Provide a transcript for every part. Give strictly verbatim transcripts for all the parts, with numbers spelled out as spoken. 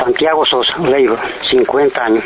Santiago Sosa, Leiva, cincuenta años.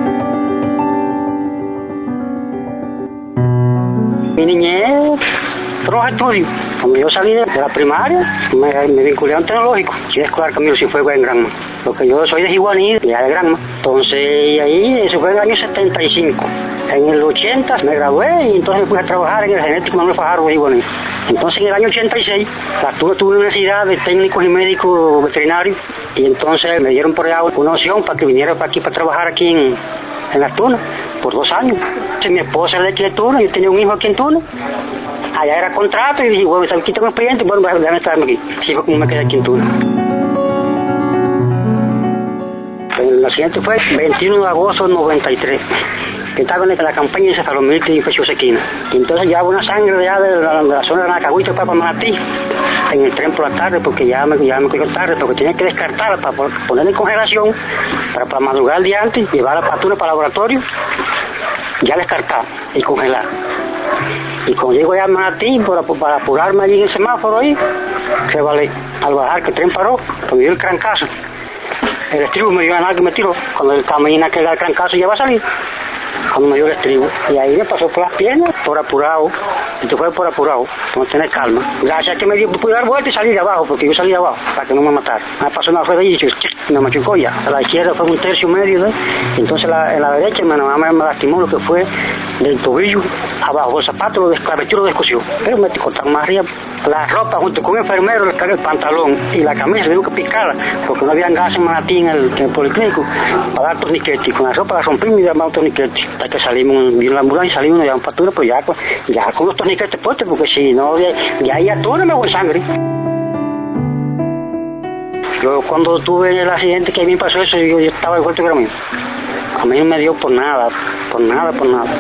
Mi niñez, todos los estudios. Cuando yo salí de la primaria, me, me vinculé a un tecnológico, Ciudad Escolar Camilo Cienfuegos en Granma. Porque yo soy de Jiguaní, ya de Granma. Entonces, ahí, eso fue en el año setenta y cinco. En el ochenta me gradué y entonces me puse a trabajar en el genético Manuel Fajardo de Jiguaní. Entonces, en el año ochenta y seis, la tuve, tuve una universidad de técnicos y médicos veterinarios y entonces me dieron por allá una opción para que viniera para aquí, para trabajar aquí en, en las Tunas, por dos años. Entonces, mi esposa era de aquí de Tunas, yo tenía un hijo aquí en Tunas. Allá era contrato y dije, bueno, aquí tengo expediente, bueno, déjame estarme aquí. Así fue como me quedé aquí en Tunas. El accidente fue el veintiuno de agosto de noventa y tres. Que estaba en la campaña de encefalomielitis y infección equina. Y entonces llevaba una sangre de, allá de, la, de la zona de Nacagüita para Manatí, en el tren por la tarde, porque ya me, ya me cogió tarde, porque tenía que descartarla para ponerla en congelación, para, para madrugar el día antes, llevarla para Tunas para el laboratorio, ya descartar y congelar. Y cuando llego ya a Manatí, para, para apurarme allí en el semáforo ahí, se vale, al bajar que el tren paró, cuando dio el crancazo, el estribo me dio a nada que me tiró, cuando el camina que da el crancazo ya va a salir. Cuando me dio el estribo, y ahí me pasó por las piernas, por apurado, esto fue por apurado, por no tener calma. Gracias a que me dio, pude dar vuelta y salir de abajo, porque yo salí de abajo, para que no me matara. Me pasó una rueda y me machucó ya. A la izquierda fue un tercio medio, ¿eh? Entonces la, en la derecha me, me, me lastimó lo que fue del tobillo abajo, el zapato, lo desclaveció, lo descosió. Pero me cortaron más arriba. La ropa junto con el enfermero, le cargué el pantalón y la camisa, tengo que picarla, porque no había gas en Manatí en el, en el policlínico, para dar torniquete. Y con la ropa la rompimos y damos torniquete. Hasta que salimos, vino la ambulancia y salimos, nos llevamos factura, pues ya, ya con los torniquetes puestos, porque si no, de, de ahí a todo me voy sangre. Yo cuando tuve el accidente que a mí me pasó eso, yo, yo estaba igual que era mío. A mí no me dio por nada, por nada, por nada.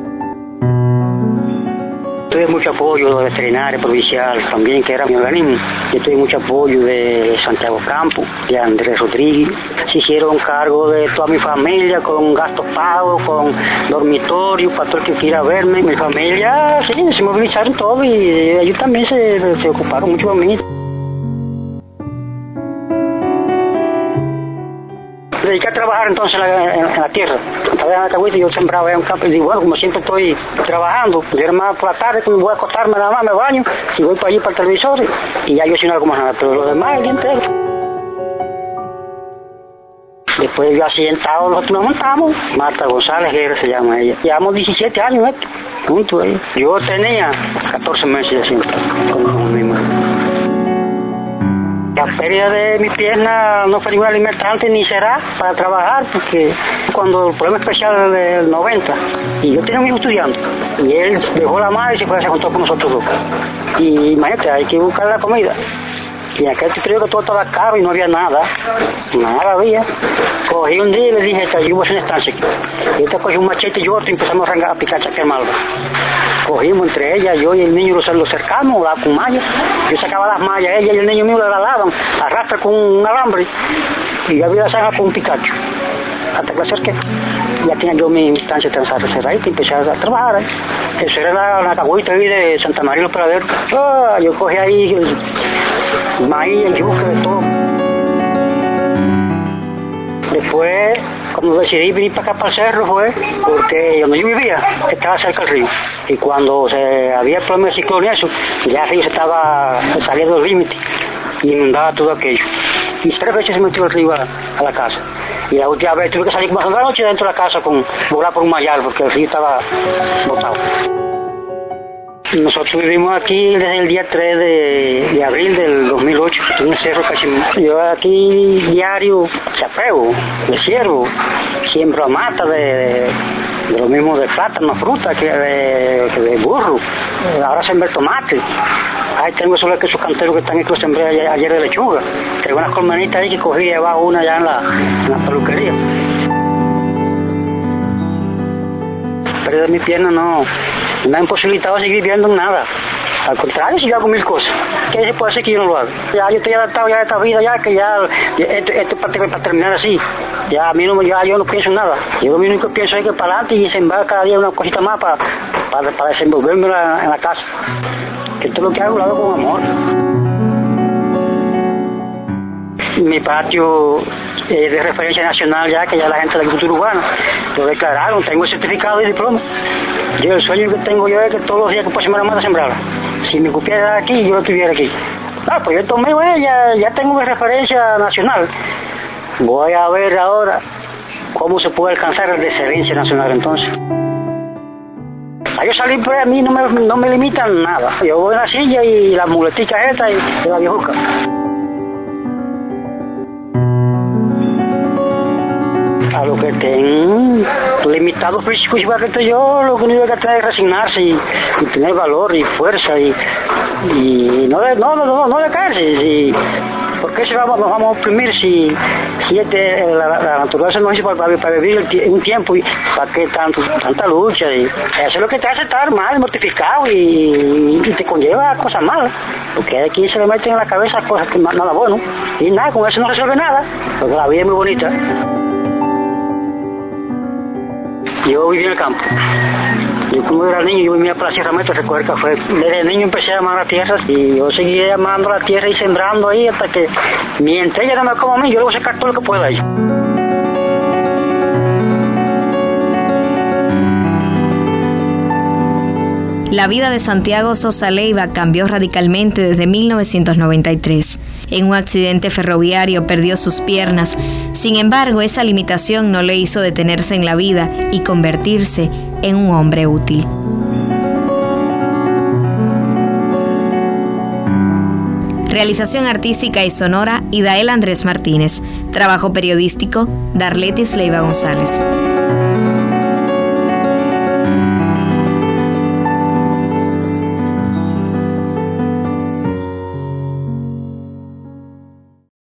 Tuve mucho apoyo de veterinaria provincial también, que era mi organismo. Yo tuve mucho apoyo de Santiago Campos, de Andrés Rodríguez. Se hicieron cargo de toda mi familia, con gastos pagos, con dormitorio, para todo el que quiera verme. Mi familia, sí, se movilizaron todo y ellos también se, se ocuparon mucho de mí. Me dediqué a trabajar entonces en la, en, en la tierra. Estaba en la Nacagüita y yo sembraba en un campo y digo, bueno, como siempre estoy trabajando, yo era más por la tarde, pues voy a acostarme nada más, me baño y voy para allí para el televisor y ya yo sin algo más nada, pero lo demás el día entero. Después yo accidentado, nosotros nos montamos, Marta González Guerra se llama ella. Llevamos diecisiete años esto, juntos ahí. Yo tenía catorce meses de accidentado con mi madre. La pérdida de mi pierna no fue ninguna limitante ni será para trabajar, porque cuando el problema especial del noventa, y yo tenía un hijo estudiando, y él dejó la madre y se fue, se juntó con nosotros dos. Y imagínate, hay que buscar la comida. Y en aquel periodo que todo estaba caro y no había nada, nada había. Cogí un día y le dije, yo voy a hacer una estancia aquí. Y este cogí un machete y otro y empezamos a, arrancar, a picar chaquer malva. Cogimos entre ella, yo y el niño los, los cercamos, la, con mallas. Yo sacaba las mallas, ella y el niño mío la lavan, arrastra con un alambre. Y yo había la zanja con un picacho. Hasta que la acerqué. Ya tenía yo mi instancia cerrada y empecé a trabajar ahí. Eso era la, la Nacagüita ahí de Santa María los Praderos. Oh, yo cogí ahí el maíz, el yuca, de todo. Después, cuando decidí venir para acá para el cerro fue porque donde yo vivía estaba cerca del río. Y cuando se había el problema de ciclón y eso, ya el río se estaba saliendo del límite y inundaba todo aquello. Y tres veces se metió el río a, a la casa. Y la última vez tuve que salir como a la noche dentro de la casa con volar por un mayal porque el río estaba botado. Nosotros vivimos aquí desde el día tres de, de abril del dos mil ocho, en el Cerro Cachimbo. Yo aquí diario chapeo, de ciervo, siembro mata de, de, de lo mismo de plátano, fruta, que de, que de burro. Ahora sembré tomate. Ahí tengo solo que esos canteros que están aquí, los sembré ayer, ayer de lechuga. Tengo unas colmenitas ahí que cogí y llevaba una allá en la, en la peluquería. Pero de mi pierna no, me ha imposibilitado seguir viviendo en nada. Al contrario, si yo hago mil cosas, ¿qué se puede hacer que yo no lo haga? Ya yo estoy adaptado ya a esta vida, ya que ya, esto, esto es para, para terminar así. Ya a mí no, ya yo no pienso en nada. Yo lo único que pienso es que para adelante y sembrar cada día una cosita más para, para, para desenvolverme en la, en la casa. Esto es lo que hago, lo hago con amor. mi patio es de referencia nacional ya, que ya la gente de la agricultura urbana lo declararon, tengo el certificado y diploma. Yo el sueño que tengo yo es que todos los días que puedo sembrar mata, sembrarla. Si me cupiera aquí, yo estuviera aquí. Ah, pues yo tomé, bueno, ya, ya tengo de referencia nacional. Voy a ver ahora cómo se puede alcanzar el de excelencia nacional entonces. A yo salir por ahí, a mí no me, no me limitan nada. Yo voy en la silla y las muleticas estas y la viejuca. A lo que estén limitados físicos igual que estoy yo, lo que uno tiene que tener es resignarse y, y tener valor y fuerza y, y no, no, no, no, no decaerse. Y, ¿por qué se va, nos vamos a oprimir si, si este, la, la naturaleza nos hizo para, para vivir el, un tiempo y para qué tanto, tanta lucha? Y eso es lo que te hace estar mal, mortificado y, y te conlleva a cosas malas. Porque aquí se le meten en la cabeza cosas que nada bueno. Y nada, con eso no resuelve nada, porque la vida es muy bonita. Yo viví en el campo. Yo como era niño, yo vivía para la Sierra Maestra a recoger café. Desde niño empecé a amar la tierra y yo seguí amando la tierra y sembrando ahí hasta que mientras ella no me coma a mí, yo le voy a sacar todo lo que pueda ahí. La vida de Santiago Sosa Leiva cambió radicalmente desde mil novecientos noventa y tres. En un accidente ferroviario perdió sus piernas. Sin embargo, esa limitación no le hizo detenerse en la vida y convertirse en un hombre útil. Realización artística y sonora, Idael Andrés Martínez. Trabajo periodístico, Darletis Leiva González.